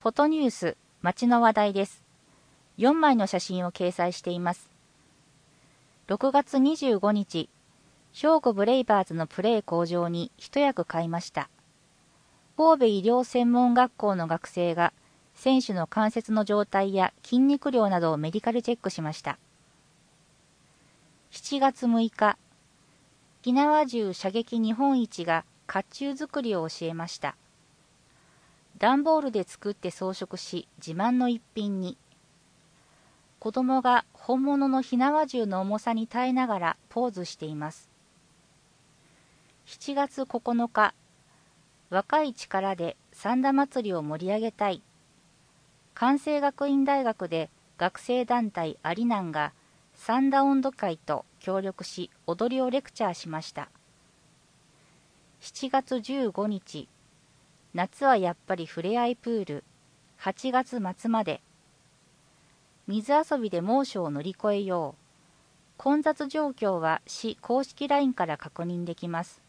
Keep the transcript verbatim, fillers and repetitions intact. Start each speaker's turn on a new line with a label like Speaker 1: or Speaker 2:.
Speaker 1: フォトニュース、街の話題です。よんまいの写真を掲載しています。ろくがつにじゅうごにち、兵庫ブレイバーズのプレー向上に一役買いました。神戸医療専門学校の学生が、選手の関節の状態や筋肉量などをメディカルチェックしました。しちがつむいか、火縄銃射撃日本一が甲冑作りを教えました。段ボールで作って装飾し、自慢の一品に。子供が本物の火縄銃の重さに耐えながらポーズしています。しちがつここのか、若い力で三田祭りを盛り上げたい。関西学院大学で学生団体アリナンが三田音頭会と協力し踊りをレクチャーしました。しちがつじゅうごにち、夏はやっぱりふれあいプール、はちがつまつまで。水遊びで猛暑を乗り越えよう。混雑状況は市公式 ライン から確認できます。